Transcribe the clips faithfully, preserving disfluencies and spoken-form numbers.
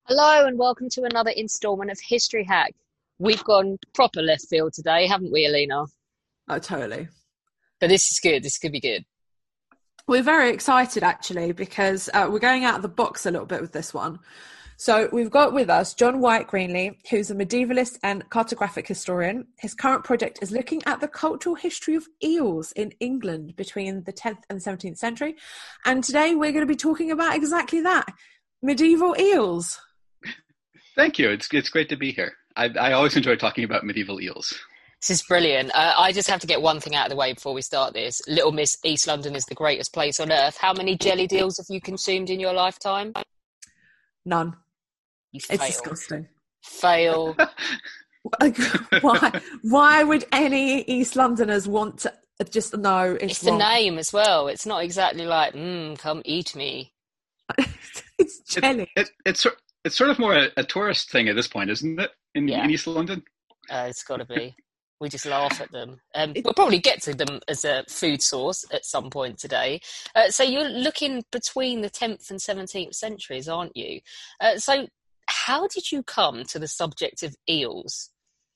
Hello and welcome to another installment of History Hack. We've gone proper left field today, haven't we, Alina? Oh, totally. But this is good. This could be good. We're very excited actually because uh, we're going out of the box a little bit with this one. So we've got with us John White Greenlee, who's a medievalist and cartographic historian. His current project is looking at the cultural history of eels in England between the tenth and seventeenth century. And today we're going to be talking about exactly that, medieval eels. Thank you. It's it's great to be here. I, I always enjoy talking about medieval eels. This is brilliant. Uh, I just have to get one thing out of the way before we start this. Little Miss East London is the greatest place on earth. How many jellied eels have you consumed in your lifetime? None. You fail. It's disgusting. Fail. Like, why? Why would any East Londoners want to just know it's, It's the wrong? name as well. It's not exactly like, mmm, come eat me. It's jelly. It, it, it's sor- it's sort of more a, a tourist thing at this point, isn't it? In, Yeah. in East London. Uh, it's got to be. We just laugh at them. Um, we'll probably get to them as a food source at some point today. Uh, so you're looking between the tenth and seventeenth centuries, aren't you? Uh, so how did you come to the subject of eels?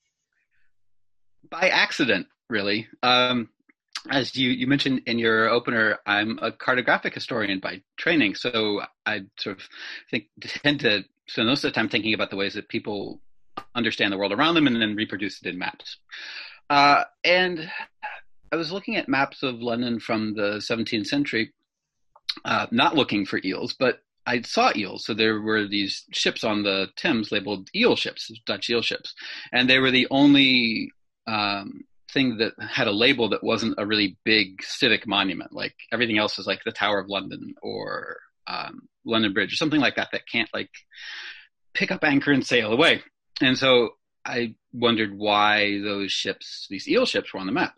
By accident, really. Um, as you, you mentioned in your opener, I'm a cartographic historian by training, so I sort of think tend to spend most of the time thinking about the ways that people understand the world around them and then reproduce it in maps. Uh, and I was looking at maps of London from the seventeenth century, uh, not looking for eels, but I saw eels. So there were these ships on the Thames labeled eel ships, Dutch eel ships. And they were the only um, thing that had a label that wasn't a really big civic monument. Like everything else is like the Tower of London or um, London Bridge or something like that that can't like pick up anchor and sail away. And so I wondered why those ships, these eel ships, were on the map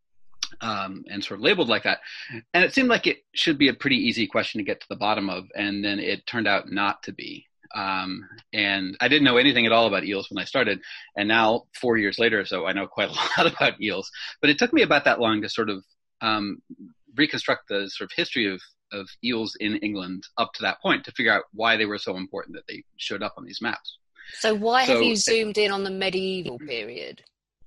um, and sort of labeled like that. And it seemed like it should be a pretty easy question to get to the bottom of. And then it turned out not to be. Um, and I didn't know anything at all about eels when I started. And now, four years later or so, I know quite a lot about eels. But it took me about that long to sort of um, reconstruct the sort of history of, of eels in England up to that point to figure out why they were so important that they showed up on these maps. So why have So- you zoomed in on the medieval period?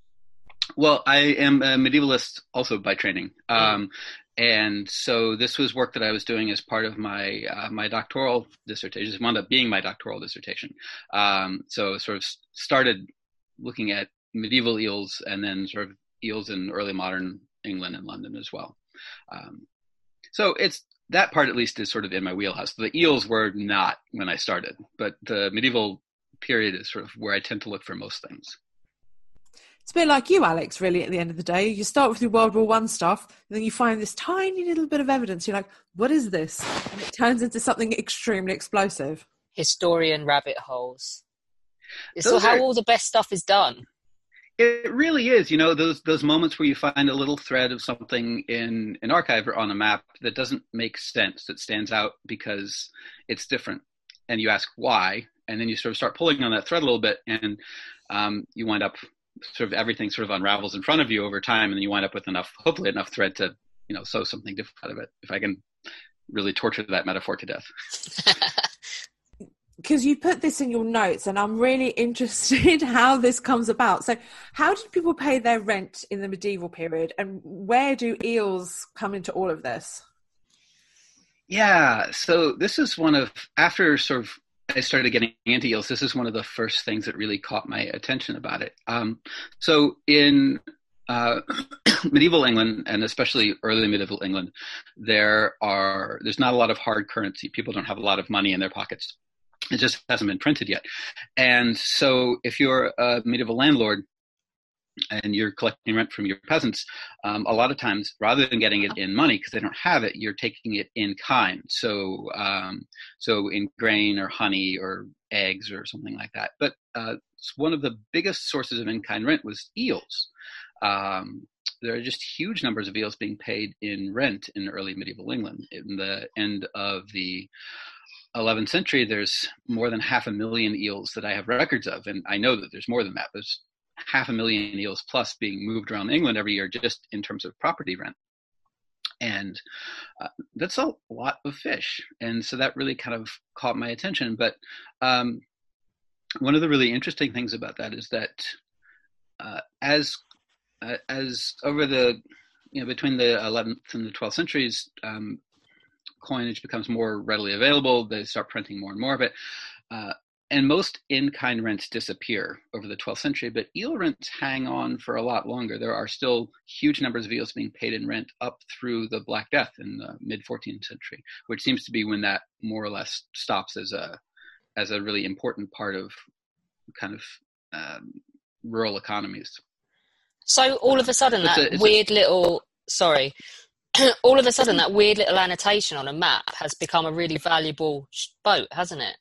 Well, I am a medievalist also by training. Um, and so this was work that I was doing as part of my uh, my doctoral dissertation. It wound up being my doctoral dissertation. Um, so sort of started looking at medieval eels and then sort of eels in early modern England and London as well. Um, so it's that part at least is sort of in my wheelhouse. The eels were not when I started, but the medieval period is sort of where I tend to look for most things. It's a bit like you, Alex, really, at the end of the day. You start with your World War One stuff, and then you find this tiny little bit of evidence. You're like, what is this? And it turns into something extremely explosive. Historian rabbit holes. It's Those how are- all the best stuff is done. It really is, you know, those those moments where you find a little thread of something in an archive or on a map that doesn't make sense, that stands out because it's different, and you ask why, and then you sort of start pulling on that thread a little bit, and um, you wind up sort of everything sort of unravels in front of you over time, and then you wind up with enough, hopefully enough thread to, you know, sew something different out of it. If I can really torture that metaphor to death. Because you put this in your notes, and I'm really interested how this comes about. So how did people pay their rent in the medieval period, and where do eels come into all of this? Yeah, so this is one of, after sort of I started getting into eels, this is one of the first things that really caught my attention about it. Um, so in uh, medieval England, and especially early medieval England, there are there's not a lot of hard currency. People don't have a lot of money in their pockets. It just hasn't been printed yet. And so if you're a medieval landlord and you're collecting rent from your peasants, um, a lot of times, rather than getting it in money because they don't have it, you're taking it in kind. So, um, so in grain or honey or eggs or something like that. But uh, one of the biggest sources of in-kind rent was eels. Um, there are just huge numbers of eels being paid in rent in early medieval England. In the end of the eleventh century, there's more than half a million eels that I have records of, and I know that there's more than that. There's half a million eels plus being moved around England every year just in terms of property rent. And uh, that's a lot of fish. And so that really kind of caught my attention. But um, one of the really interesting things about that is that uh, as uh, as over the you know between the eleventh and the twelfth centuries, um, coinage becomes more readily available. They start printing more and more of it. Uh, and most in-kind rents disappear over the twelfth century, but eel rents hang on for a lot longer. There are still huge numbers of eels being paid in rent up through the Black Death in the mid-fourteenth century, which seems to be when that more or less stops as a as a really important part of kind of um, rural economies. So all of a sudden, that a, weird a, little, sorry, all of a sudden that weird little annotation on a map has become a really valuable boat, hasn't it?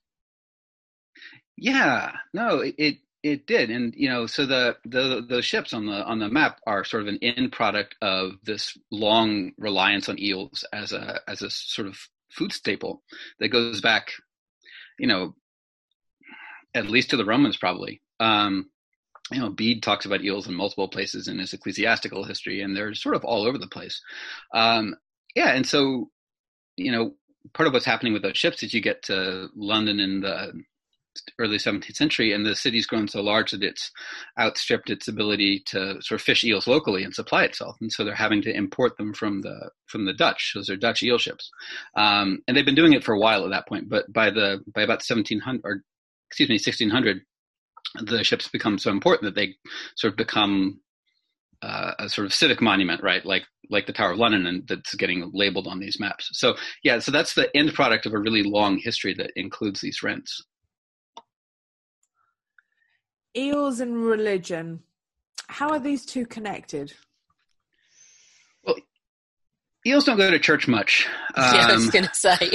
Yeah, no, it, it it did, and you know, so the the the ships on the on the map are sort of an end product of this long reliance on eels as a as a sort of food staple that goes back, you know, at least to the Romans probably. Um, you know, Bede talks about eels in multiple places in his ecclesiastical history, and they're sort of all over the place. Um, yeah, and so you know, part of what's happening with those ships is you get to London in the early seventeenth century, and the city's grown so large that it's outstripped its ability to sort of fish eels locally and supply itself, and so they're having to import them from the from the Dutch. Those are Dutch eel ships, um, and they've been doing it for a while at that point. But by the by about seventeen hundred, or excuse me, sixteen hundred, the ships become so important that they sort of become uh, a sort of civic monument, right? Like like the Tower of London, and that's getting labeled on these maps. So yeah, so that's the end product of a really long history that includes these rents. Eels and religion. How are these two connected? Well, eels don't go to church much. Um, yeah, I was going to say.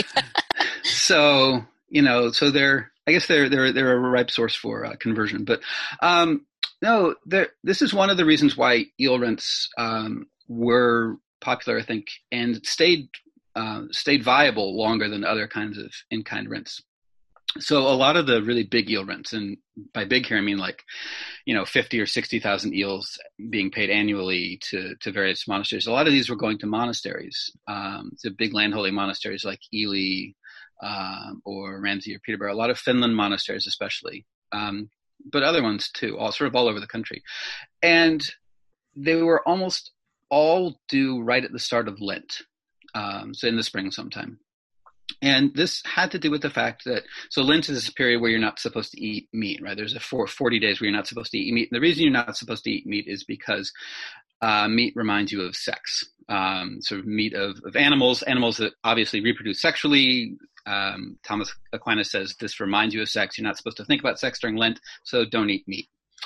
so you know, so they're, I guess they're they're they're a ripe source for uh, conversion. But um, no, this is one of the reasons why eel rents um, were popular, I think, and stayed uh, stayed viable longer than other kinds of in-kind rents. So a lot of the really big eel rents, and by big here I mean like, you know, fifty or sixty thousand eels being paid annually to to various monasteries. A lot of these were going to monasteries, um, to big landholding monasteries like Ely um, or Ramsey or Peterborough. A lot of Finland monasteries, especially, um, but other ones too, all sort of all over the country, and they were almost all due right at the start of Lent, um, so in the spring sometime. And this had to do with the fact that, so Lent is a period where you're not supposed to eat meat, right? There's a four, forty days where you're not supposed to eat meat. And the reason you're not supposed to eat meat is because uh, meat reminds you of sex, um, sort of meat of, of animals, animals that obviously reproduce sexually. Um, Thomas Aquinas says this reminds you of sex. You're not supposed to think about sex during Lent, so don't eat meat.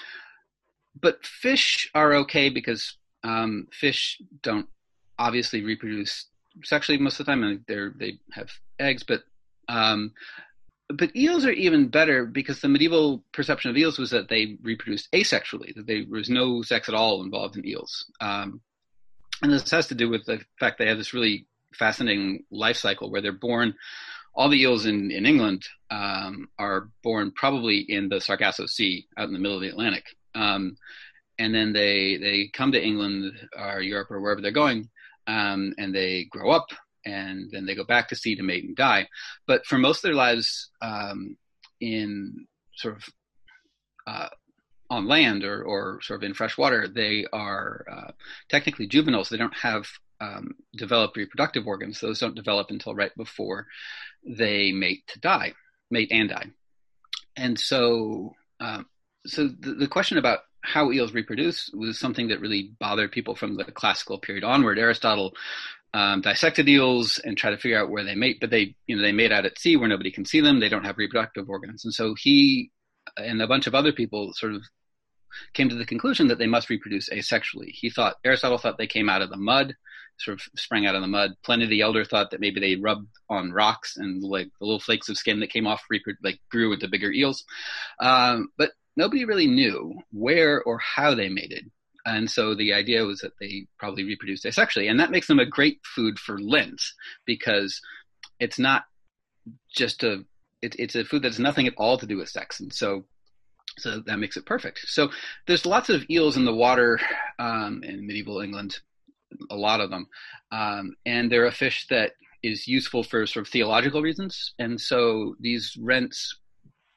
But fish are okay because um, fish don't obviously reproduce sexually most of the time, and they they have eggs, but um, but eels are even better because the medieval perception of eels was that they reproduced asexually, that there was no sex at all involved in eels, um, and this has to do with the fact they have this really fascinating life cycle where they're born. All the eels in in England um, are born probably in the Sargasso Sea, out in the middle of the Atlantic, um, and then they they come to England or Europe or wherever they're going. Um, and they grow up, and then they go back to sea to mate and die. But for most of their lives um, in sort of uh, on land or, or sort of in fresh water, they are uh, technically juveniles. They don't have um, developed reproductive organs. Those don't develop until right before they mate to die, mate and die. And so, um, so the, the question about how eels reproduce was something that really bothered people from the classical period onward. Aristotle um, dissected eels and tried to figure out where they mate, but they, you know, they mate out at sea where nobody can see them. They don't have reproductive organs. And so he and a bunch of other people sort of came to the conclusion that they must reproduce asexually. He thought, Aristotle thought they came out of the mud, sort of sprang out of the mud. Pliny the Elder thought that maybe they rubbed on rocks and like the little flakes of skin that came off repro- like grew into bigger eels. Um, but nobody really knew where or how they mated. And so the idea was that they probably reproduced asexually. And that makes them a great food for Lent because it's not just a, it, it's a food that has nothing at all to do with sex. And so, so that makes it perfect. So there's lots of eels in the water um, in medieval England, a lot of them. Um, and they're a fish that is useful for sort of theological reasons. And so these rents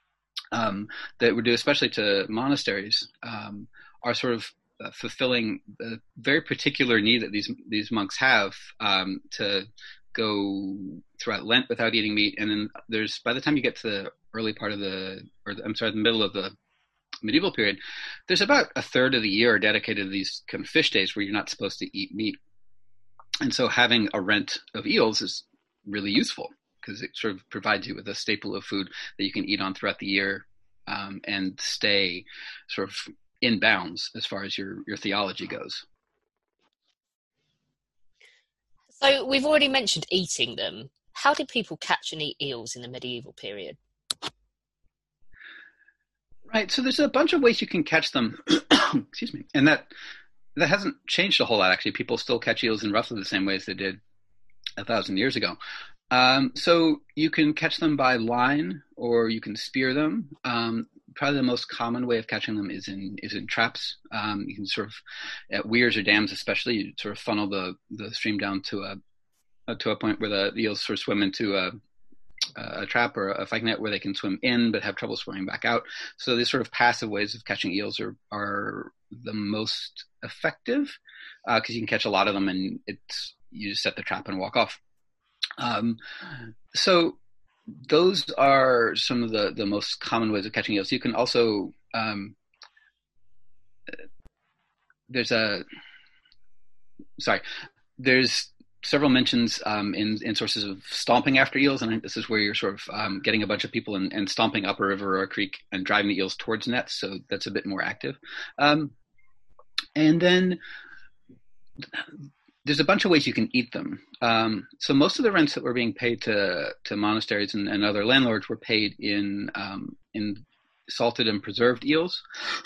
um, that were due especially to monasteries um, are sort of uh, fulfilling the very particular need that these these monks have um, to go throughout Lent without eating meat. And then there's, by the time you get to the early part of the, or the, I'm sorry, the middle of the medieval period, there's about a third of the year dedicated to these kind of fish days where you're not supposed to eat meat. And so having a rent of eels is really useful because it sort of provides you with a staple of food that you can eat on throughout the year um, and stay sort of in bounds as far as your, your theology goes. So we've already mentioned eating them. How did people catch and eat eels in the medieval period? Right. So there's a bunch of ways you can catch them. Excuse me. And that that hasn't changed a whole lot, actually. People still catch eels in roughly the same ways they did a thousand years ago. Um, so you can catch them by line or you can spear them. Um, probably the most common way of catching them is in is in traps. Um, you can sort of, at weirs or dams especially, you sort of funnel the, the stream down to a to a point where the, the eels sort of swim into a a trap or a fike net where they can swim in but have trouble swimming back out. So these sort of passive ways of catching eels are are the most effective because uh, you can catch a lot of them and it's you just set the trap and walk off. Um, so those are some of the, the most common ways of catching eels. You can also um, there's a sorry there's several mentions um, in, in sources of stomping after eels, and this is where you're sort of um, getting a bunch of people and, and stomping up a river or a creek and driving the eels towards nets, so that's a bit more active. Um, and then there's a bunch of ways you can eat them. Um, so most of the rents that were being paid to to monasteries and, and other landlords were paid in um, in salted and preserved eels.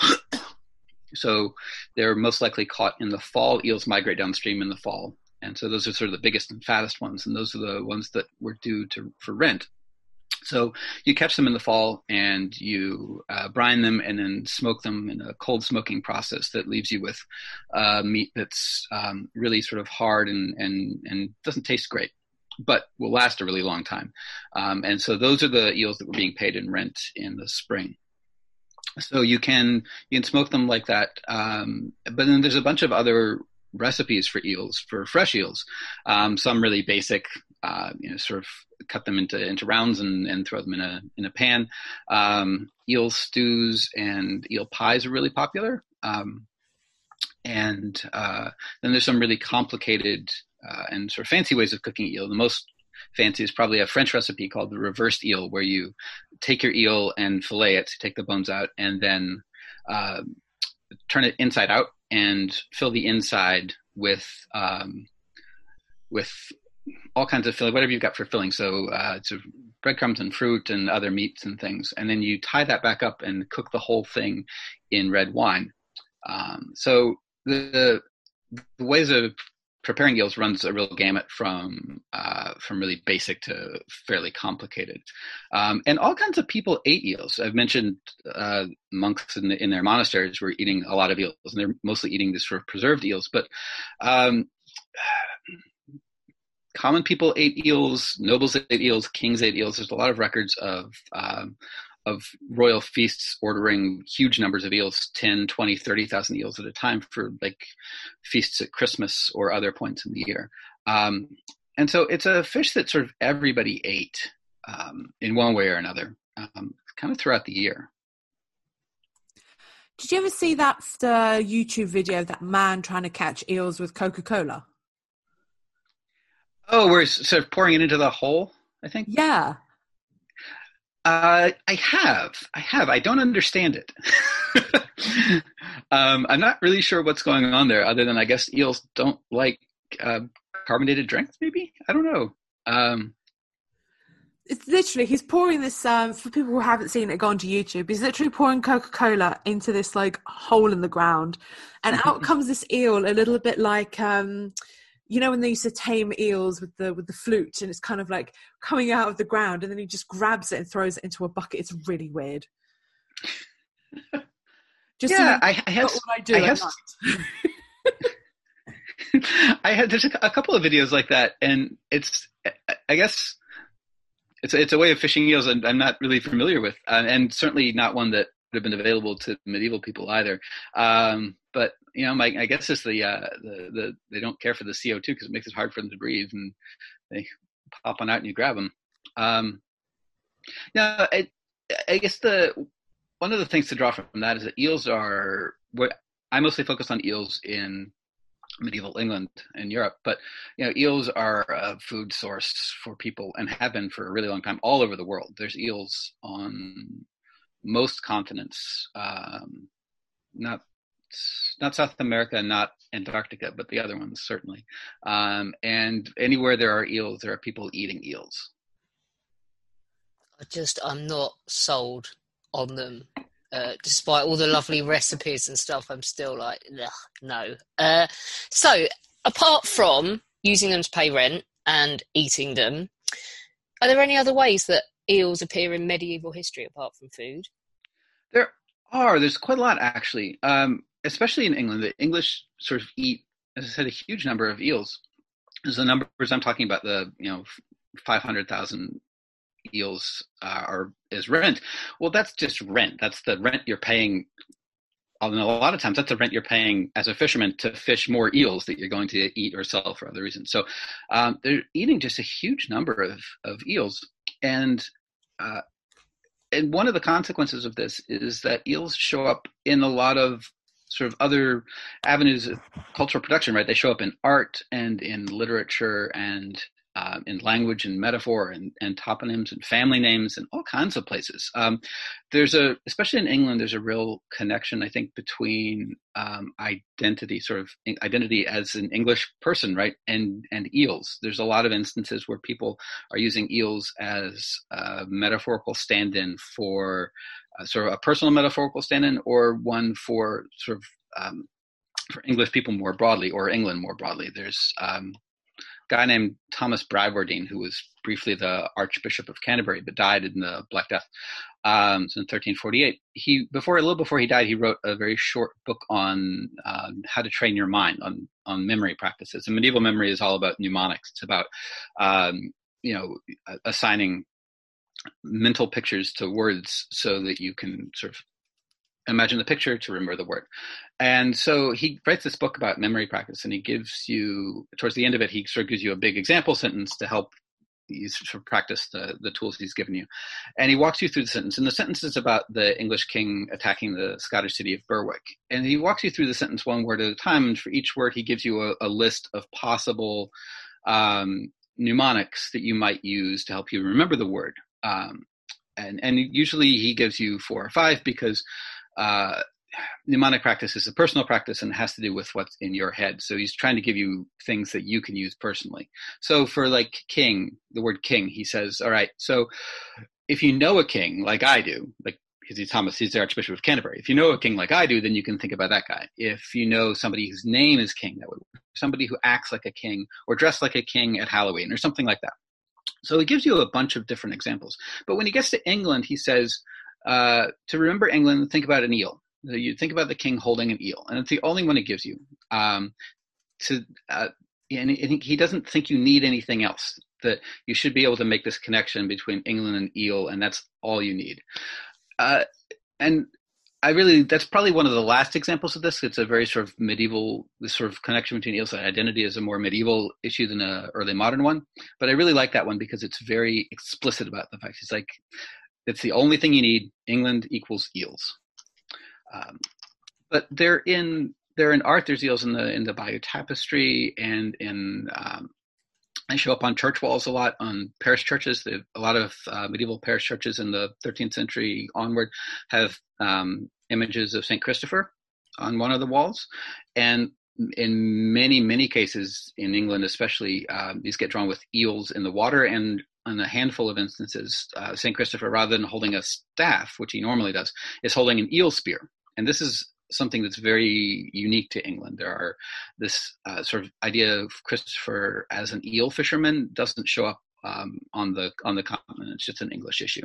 So they're most likely caught in the fall. Eels migrate downstream in the fall. And so those are sort of the biggest and fattest ones, and those are the ones that were due to for rent. So you catch them in the fall, and you uh, brine them, and then smoke them in a cold smoking process that leaves you with uh, meat that's um, really sort of hard and and and doesn't taste great, but will last a really long time. Um, and so those are the eels that were being paid in rent in the spring. So you can you can smoke them like that, um, but then there's a bunch of other recipes for eels, for fresh eels. Um, some really basic, uh, you know, sort of cut them into, into rounds and, and throw them in a in a pan. Um, eel stews and eel pies are really popular. Um, and uh, then there's some really complicated uh, and sort of fancy ways of cooking eel. The most fancy is probably a French recipe called the reversed eel, where you take your eel and fillet it, take the bones out, and then uh, turn it inside out and fill the inside with um, with all kinds of filling, whatever you've got for filling. So uh, it's breadcrumbs and fruit and other meats and things. And then you tie that back up and cook the whole thing in red wine. Um, so the, the ways of preparing eels runs a real gamut from uh, from really basic to fairly complicated. Um, and all kinds of people ate eels. I've mentioned uh, monks in, the, in their monasteries were eating a lot of eels, and they're mostly eating this sort of preserved eels. But um, common people ate eels, nobles ate eels, kings ate eels. There's a lot of records of um, of royal feasts ordering huge numbers of eels, ten, twenty, thirty thousand eels at a time for like feasts at Christmas or other points in the year. Um, and so it's a fish that sort of everybody ate um, in one way or another, um, kind of throughout the year. Did you ever see that uh, YouTube video of that man trying to catch eels with Coca-Cola? Oh, where he's sort of pouring it into the hole, I think? Yeah. Uh, I have. I have. I don't understand it. um, I'm not really sure what's going on there, other than I guess eels don't like uh, carbonated drinks, maybe? I don't know. Um, it's literally, he's pouring this, um, for people who haven't seen it, go onto YouTube, he's literally pouring Coca-Cola into this, like, hole in the ground, and out comes this eel, a little bit like... Um, you know when they used to tame eels with the with the flute, and it's kind of like coming out of the ground, and then he just grabs it and throws it into a bucket. It's really weird. Just yeah, I, I have. What I do I have. I had there's a, a couple of videos like that, and it's I guess it's it's a way of fishing eels I'm, I'm not really familiar with, uh, and certainly not one that would have been available to medieval people either. Um, but you know, my I guess it's the uh, the the they don't care for the C O two because it makes it hard for them to breathe, and they pop on out and you grab them. Um, now, I, I guess the one of the things to draw from that is that eels are what I mostly focus on eels in medieval England and Europe, but you know, eels are a food source for people and have been for a really long time all over the world. There's eels on most continents, um, not not South America, not Antarctica, but the other ones certainly. Um, and anywhere there are eels, there are people eating eels. I just I'm not sold on them. Uh, despite all the lovely recipes and stuff, I'm still like, no. Uh, so, apart from using them to pay rent and eating them, are there any other ways that eels appear in medieval history apart from food? There are. There's quite a lot, actually, um, especially in England. The English sort of eat, as I said, a huge number of eels. There's the numbers I'm talking about, the, you know, five hundred thousand eels uh, are is rent. Well, that's just rent. That's the rent you're paying. And a lot of times, that's the rent you're paying as a fisherman to fish more eels that you're going to eat or sell for other reasons. So um, they're eating just a huge number of of eels, and uh, and one of the consequences of this is that eels show up in a lot of sort of other avenues of cultural production. Right? They show up in art and in literature and Uh, in language and metaphor and, and toponyms and family names and all kinds of places. Um, there's a, especially in England, there's a real connection, I think, between um, identity, sort of identity as an English person, right, and and eels. There's a lot of instances where people are using eels as a metaphorical stand-in for uh, sort of a personal metaphorical stand-in, or one for sort of um, for English people more broadly, or England more broadly. There's um, guy named Thomas Bradwardine, who was briefly the Archbishop of Canterbury, but died in the Black Death, um, so in thirteen forty-eight. He, before a little before he died, he wrote a very short book on um, how to train your mind, on on memory practices. And medieval memory is all about mnemonics. It's about um, you know assigning mental pictures to words so that you can sort of imagine the picture to remember the word. And so he writes this book about memory practice, and he gives you, towards the end of it, he sort of gives you a big example sentence to help you sort of practice the, the tools he's given you. And he walks you through the sentence. And the sentence is about the English king attacking the Scottish city of Berwick. And he walks you through the sentence one word at a time. And for each word, he gives you a, a list of possible um, mnemonics that you might use to help you remember the word. Um, and, and usually he gives you four or five because uh, mnemonic practice is a personal practice and has to do with what's in your head. So he's trying to give you things that you can use personally. So for like king, the word king, he says, all right, so if you know a king like I do, like because he's Thomas, he's the Archbishop of Canterbury. If you know a king like I do, then you can think about that guy. If you know somebody whose name is king, that would work. Somebody who acts like a king or dressed like a king at Halloween or something like that. So he gives you a bunch of different examples. But when he gets to England, he says, uh, to remember England, think about an eel. You think about the king holding an eel, and it's the only one it gives you. Um, to uh, and he doesn't think you need anything else. That you should be able to make this connection between England and eel, and that's all you need. Uh, and I really, that's probably one of the last examples of this. It's a very sort of medieval, this sort of connection between eels and identity is a more medieval issue than an early modern one. But I really like that one because it's very explicit about the fact. It's like, it's the only thing you need. England equals eels. Um, but they're in they're in art. There's eels in the in the Bayeux Tapestry, and in um, they show up on church walls a lot, on parish churches. They, a lot of uh, medieval parish churches in the thirteenth century onward have um, images of Saint Christopher on one of the walls, and in many many cases in England, especially, uh, these get drawn with eels in the water, and on a handful of instances, uh, Saint Christopher, rather than holding a staff, which he normally does, is holding an eel spear. And this is something that's very unique to England. There are this uh, sort of idea of Christopher as an eel fisherman doesn't show up um, on the on the continent. It's just an English issue.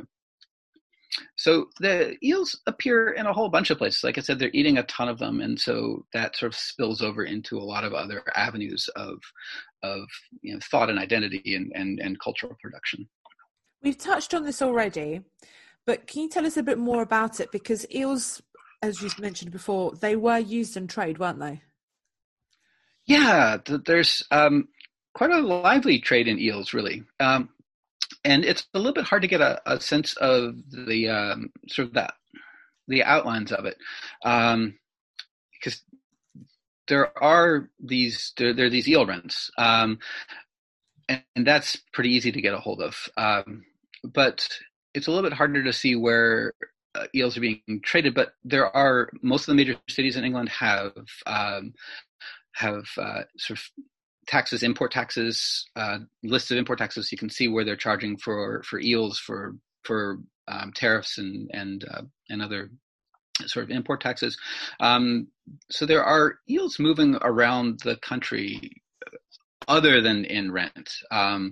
So the eels appear in a whole bunch of places. Like I said, they're eating a ton of them, and so that sort of spills over into a lot of other avenues of of you know thought and identity and and, and cultural production. We've touched on this already, but can you tell us a bit more about it? Because eels, as you mentioned before, they were used in trade, weren't they? Yeah, th- there's um, quite a lively trade in eels, really. Um, and it's a little bit hard to get a, a sense of the um, sort of that the outlines of it, um, because there are these there, there are these eel rents, um, and, and that's pretty easy to get a hold of. Um, but it's a little bit harder to see where uh, eels are being traded. But there are most of the major cities in England have um, have uh, sort of taxes, import taxes, uh, lists of import taxes. You can see where they're charging for for eels for for um, tariffs and and uh, and other sort of import taxes. Um, so there are eels moving around the country other than in rent. Um,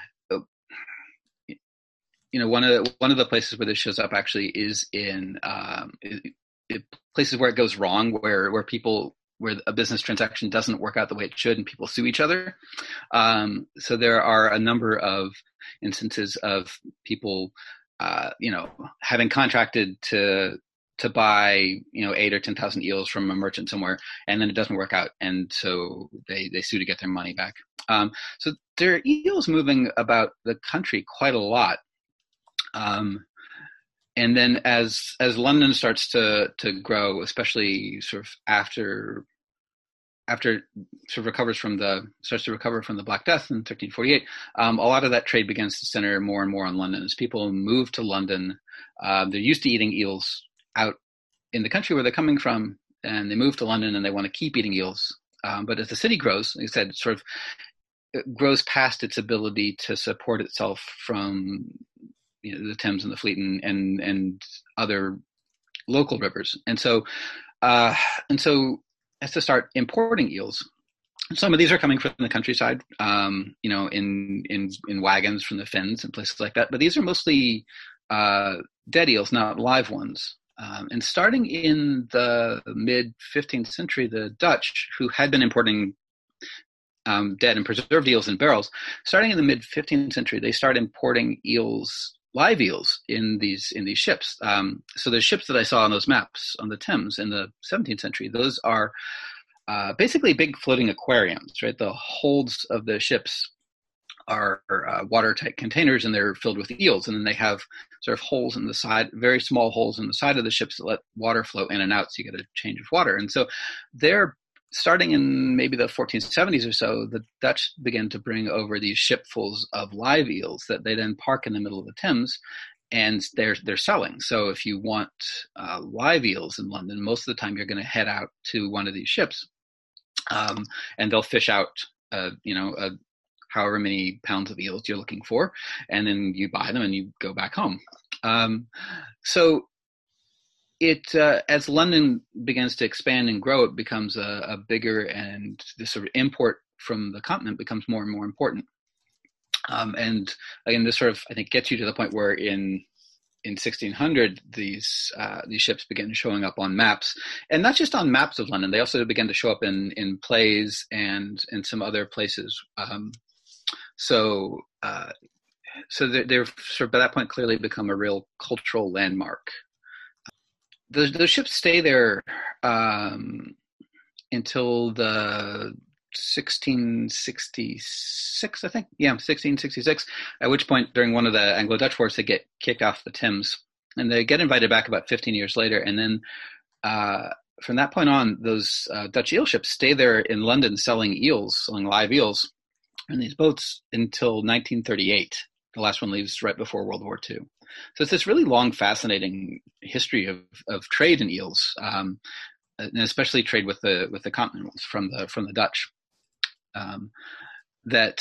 you know, one of the, one of the places where this shows up actually is in um, it, it, places where it goes wrong, where where people where a business transaction doesn't work out the way it should, and people sue each other. Um, so there are a number of instances of people, uh, you know, having contracted to to buy, you know, eight or ten thousand eels from a merchant somewhere, and then it doesn't work out, and so they they sue to get their money back. Um, so there are eels moving about the country quite a lot. Um, and then as as London starts to to grow, especially sort of after after sort of recovers from the starts to recover from the Black Death in thirteen forty-eight, um, a lot of that trade begins to center more and more on London. As people move to London, uh, they're used to eating eels out in the country where they're coming from, and they move to London and they want to keep eating eels. Um, but as the city grows, like I said, it sort of it grows past its ability to support itself from, you know, the Thames and the Fleet and and, and other local rivers, and so uh, and so has to start importing eels. Some of these are coming from the countryside, um, you know, in in in wagons from the fens and places like that. But these are mostly uh, dead eels, not live ones. Um, and starting in the mid fifteenth century, the Dutch, who had been importing um, dead and preserved eels in barrels, starting in the mid fifteenth century, they start importing eels, live eels, in these in these ships. Um, so the ships that I saw on those maps on the Thames in the seventeenth century, those are uh, basically big floating aquariums, right? The holds of the ships are uh, watertight containers, and they're filled with eels. And then they have sort of holes in the side, very small holes in the side of the ships that let water flow in and out, so you get a change of water. And so they're starting in maybe the fourteen seventies or so, the Dutch began to bring over these shipfuls of live eels that they then park in the middle of the Thames, and they're they're selling. So if you want uh, live eels in London, most of the time you're going to head out to one of these ships, um, and they'll fish out, uh, you know, a however many pounds of eels you're looking for, and then you buy them and you go back home. Um, so it uh, as London begins to expand and grow, it becomes a, a bigger, and the sort of import from the continent becomes more and more important. Um, and again, this sort of, I think, gets you to the point where in in sixteen hundred, these uh, these ships began showing up on maps, and not just on maps of London. They also began to show up in in plays and in some other places. Um, So, uh, so they're, they're sort of by that point clearly become a real cultural landmark. The, the ships stay there um, until the sixteen sixty-six, I think. Yeah, sixteen sixty-six, at which point during one of the Anglo-Dutch wars, they get kicked off the Thames. And they get invited back about fifteen years later. And then uh, from that point on, those uh, Dutch eel ships stay there in London selling eels, selling live eels, in these boats until nineteen thirty-eight. The last one leaves right before World War Two. So it's this really long, fascinating history of, of trade in eels, um, and especially trade with the with the continent from the from the Dutch. Um, that,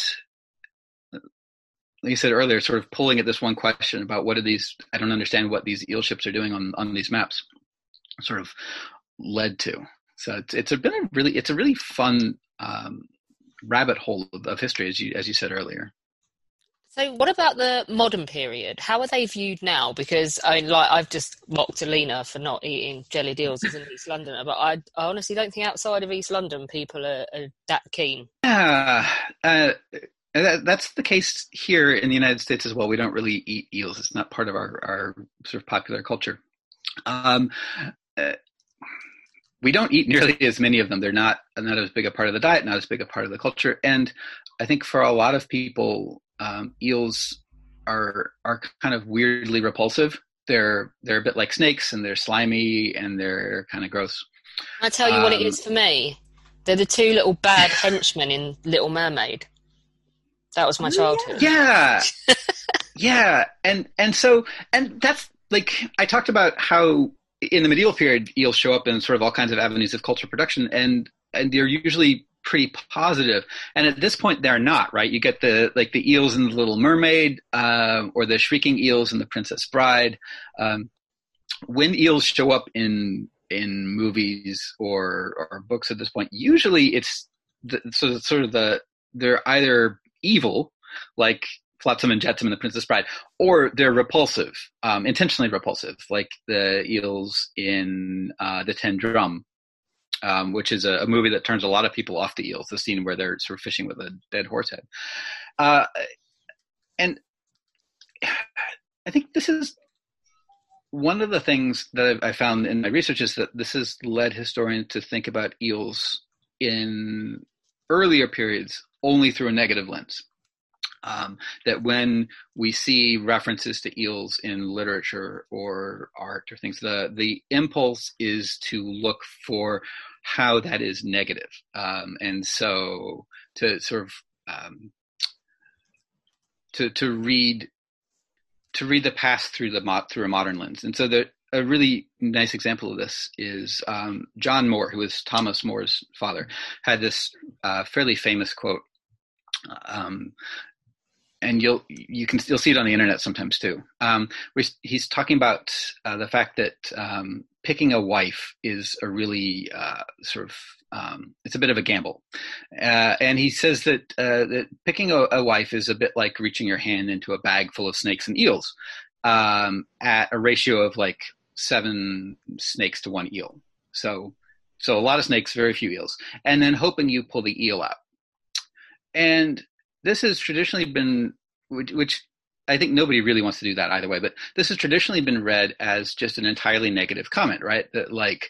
like you said earlier, sort of pulling at this one question about what are these? I don't understand what these eel ships are doing on on these maps. Sort of led to. So it's it's a been a really it's a really fun Um, rabbit hole of, of history, as you as you said earlier. So what about the modern period? How are they viewed now? Because I mean, like, I've just mocked Alina for not eating jellied eels as an East Londoner, but I, I honestly don't think outside of East London people are, are that keen. Yeah, uh, And that, that's the case here in the United States as well. We don't really eat eels. It's not part of our, our sort of popular culture. Um, uh, we don't eat nearly as many of them. They're not, not as big a part of the diet, not as big a part of the culture. And I think for a lot of people, um, eels are are kind of weirdly repulsive. They're they're a bit like snakes, and they're slimy, and they're kind of gross. I'll tell you um, what it is for me. They're the two little bad henchmen in Little Mermaid. That was my childhood. Yeah. Yeah. And, and so, and that's like, I talked about how in the medieval period, eels show up in sort of all kinds of avenues of cultural production, and, and they're usually pretty positive. And at this point, they're not, right? You get the, like the eels in the Little Mermaid, uh, or the shrieking eels in The Princess Bride. Um, when eels show up in, in movies or, or books at this point, usually it's the, so sort of the, they're either evil, like Flotsam and Jetsam in The Princess Bride, or they're repulsive, um, intentionally repulsive, like the eels in uh, The Ten Drum, um, which is a, a movie that turns a lot of people off the eels, the scene where they're sort of fishing with a dead horse head. Uh, and I think this is one of the things that I found in my research is that this has led historians to think about eels in earlier periods only through a negative lens. Um, that when we see references to eels in literature or art or things, the, the impulse is to look for how that is negative. Um, and so to sort of, um, to, to read, to read the past through the, mo- through a modern lens. And so the, a really nice example of this is um, John Moore, who was Thomas More's father, had this uh, fairly famous quote. Um, and you'll you can still see it on the internet sometimes too. Um, he's talking about uh, the fact that um, picking a wife is a really uh, sort of um, it's a bit of a gamble, uh, and he says that uh, that picking a, a wife is a bit like reaching your hand into a bag full of snakes and eels, um, at a ratio of like seven snakes to one eel. So so a lot of snakes, very few eels, and then hoping you pull the eel out. And this has traditionally been, which, which I think nobody really wants to do that either way, but this has traditionally been read as just an entirely negative comment, right? That like,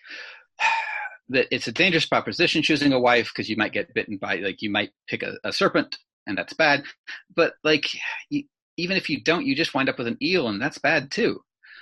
that it's a dangerous proposition choosing a wife because you might get bitten by, like you might pick a, a serpent and that's bad. But like, you, even if you don't, you just wind up with an eel and that's bad too.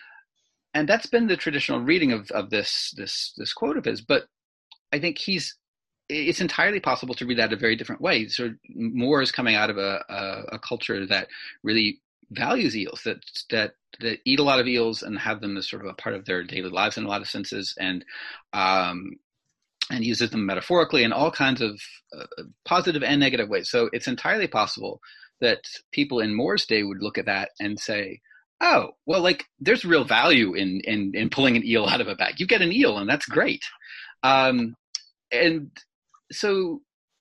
And that's been the traditional reading of, of this, this, this quote of his, but I think he's, it's entirely possible to read that a very different way. So Moore is coming out of a, a, a culture that really values eels, that, that that eat a lot of eels and have them as sort of a part of their daily lives in a lot of senses, and um, and uses them metaphorically in all kinds of uh, positive and negative ways. So it's entirely possible that people in Moore's day would look at that and say, "Oh, well, like there's real value in in in pulling an eel out of a bag. You get an eel, and that's great." Um, and So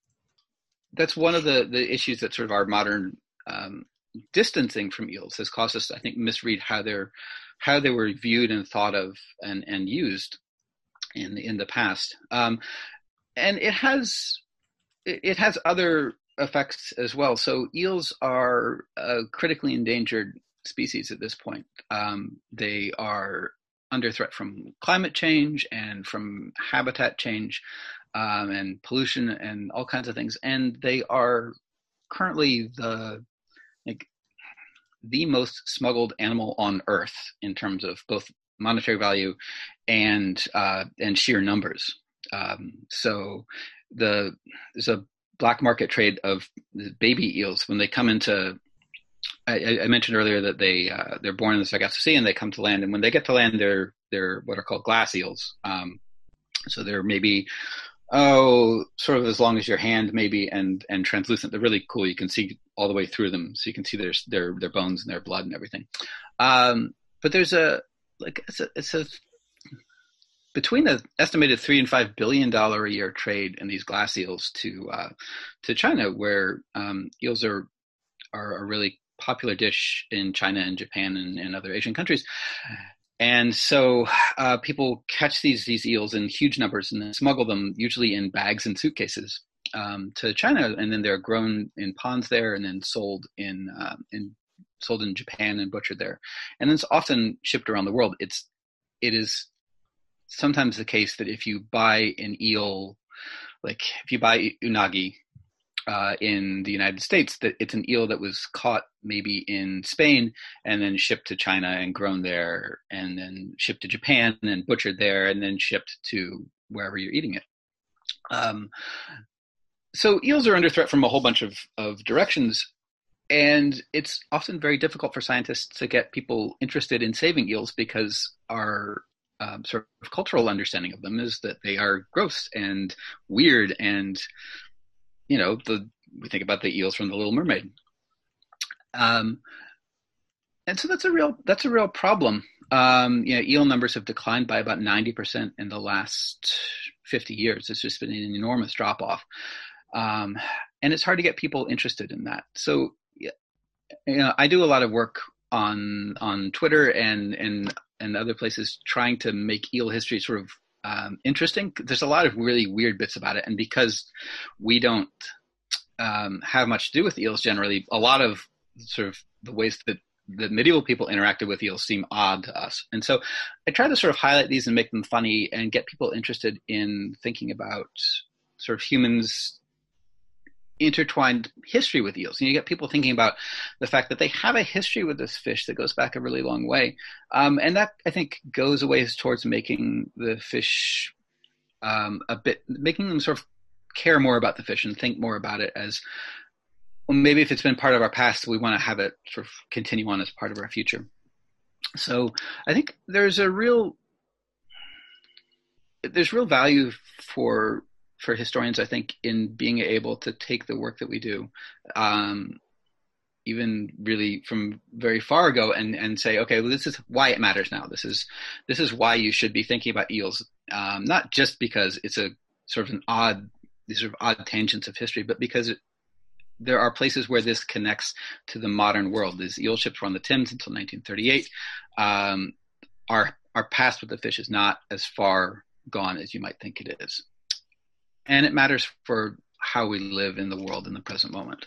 that's one of the, the issues that sort of our modern um, distancing from eels has caused us to, I think, misread how they're how they were viewed and thought of and, and used in in the past. Um, and it has it has other effects as well. So eels are a critically endangered species at this point. Um, they are under threat from climate change and from habitat change. Um, and pollution and all kinds of things, and they are currently the like the most smuggled animal on Earth in terms of both monetary value and uh, and sheer numbers. Um, so the there's a black market trade of baby eels when they come into. I, I mentioned earlier that they uh, they're born in the Sargasso Sea and they come to land, and when they get to land, they're they're what are called glass eels. Um, so they're maybe Oh, sort of as long as your hand, maybe, and and translucent. They're really cool. You can see all the way through them, so you can see their their their bones and their blood and everything. Um, but there's a like it's a, it's a between an estimated three and five billion dollar a year trade in these glass eels to uh, to China, where um, eels are are a really popular dish in China and Japan and, and other Asian countries. And so uh, people catch these these eels in huge numbers and then smuggle them, usually in bags and suitcases, um, to China, and then they're grown in ponds there, and then sold in uh, in sold in Japan and butchered there, and then it's often shipped around the world. It's it is sometimes the case that if you buy an eel, like if you buy unagi uh, in the United States, that it's an eel that was caught maybe in Spain and then shipped to China and grown there, and then shipped to Japan and then butchered there, and then shipped to wherever you're eating it. Um, so eels are under threat from a whole bunch of, of directions, and it's often very difficult for scientists to get people interested in saving eels because our um, sort of cultural understanding of them is that they are gross and weird, and you know, the we think about the eels from The Little Mermaid, um, and so that's a real that's a real problem. Um, you know, eel numbers have declined by about ninety percent in the last fifty years. It's just been an enormous drop off. Um, and it's hard to get people interested in that. So, you know, I do a lot of work on, on Twitter and, and, and other places trying to make eel history sort of, um, interesting. There's a lot of really weird bits about it. And because we don't, um, have much to do with eels generally, a lot of sort of the ways that the medieval people interacted with eels seem odd to us. And so I try to sort of highlight these and make them funny and get people interested in thinking about sort of humans' intertwined history with eels. And you get people thinking about the fact that they have a history with this fish that goes back a really long way. Um, and that, I think, goes a ways towards making the fish um, a bit, making them sort of care more about the fish and think more about it as, well, maybe if it's been part of our past, we want to have it sort of continue on as part of our future. So I think there's a real, there's real value for for historians, I think, in being able to take the work that we do, um, even really from very far ago, and, and say, okay, well, this is why it matters now. This is this is why you should be thinking about eels, um, not just because it's a sort of an odd, these sort of odd tangents of history, but because it, there are places where this connects to the modern world. These eel ships were on the Thames until nineteen thirty-eight. Um, our our past with the fish is not as far gone as you might think it is. And it matters for how we live in the world in the present moment.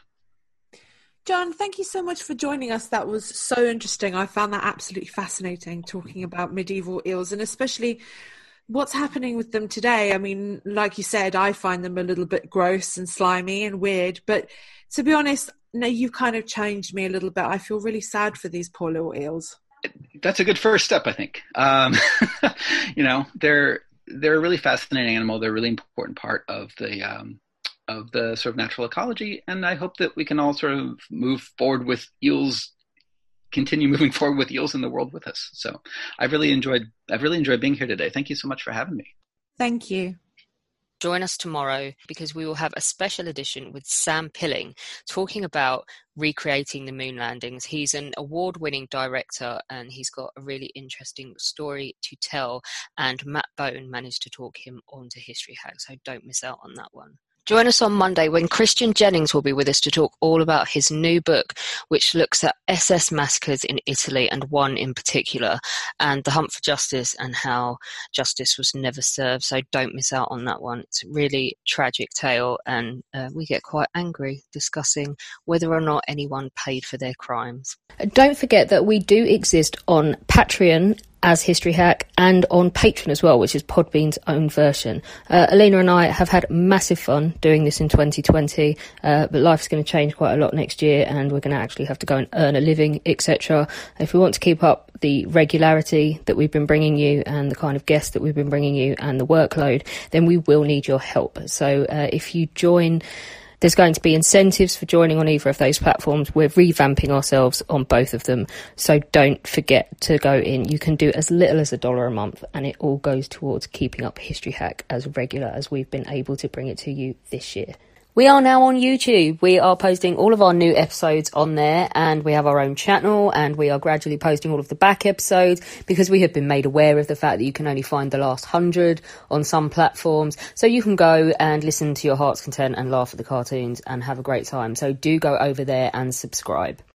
John, thank you so much for joining us. That was so interesting. I found that absolutely fascinating, talking about medieval eels, and especially what's happening with them today. I mean, like you said, I find them a little bit gross and slimy and weird, but to be honest, no, you kind of changed me a little bit. I feel really sad for these poor little eels. That's a good first step, I think. Um, you know, they're they're a really fascinating animal. They're a really important part of the um, of the sort of natural ecology, and I hope that we can all sort of move forward with eels, continue moving forward with eels in the world with us. So I've really enjoyed I've really enjoyed being here today. Thank you so much for having me. Thank you. Join us tomorrow because we will have a special edition with Sam Pilling talking about recreating the moon landings. He's an award-winning director and he's got a really interesting story to tell, and Matt Bone managed to talk him onto History Hack, so don't miss out on that one. Join us on Monday when Christian Jennings will be with us to talk all about his new book, which looks at S S massacres in Italy, and one in particular, and the hunt for justice and how justice was never served. So don't miss out on that one. It's a really tragic tale, and uh, we get quite angry discussing whether or not anyone paid for their crimes. Don't forget that we do exist on Patreon as History Hack, and on Patreon as well, which is Podbean's own version. Uh, Alina and I have had massive fun doing this in twenty twenty, uh, but life's going to change quite a lot next year, and we're going to actually have to go and earn a living, et cetera. If we want to keep up the regularity that we've been bringing you, and the kind of guests that we've been bringing you, and the workload, then we will need your help. So uh, if you join, there's going to be incentives for joining on either of those platforms. We're revamping ourselves on both of them, so don't forget to go in. You can do as little as a dollar a month, and it all goes towards keeping up History Hack as regular as we've been able to bring it to you this year. We are now on YouTube. We are posting all of our new episodes on there, and we have our own channel, and we are gradually posting all of the back episodes because we have been made aware of the fact that you can only find the last hundred on some platforms. So you can go and listen to your heart's content and laugh at the cartoons and have a great time. So do go over there and subscribe.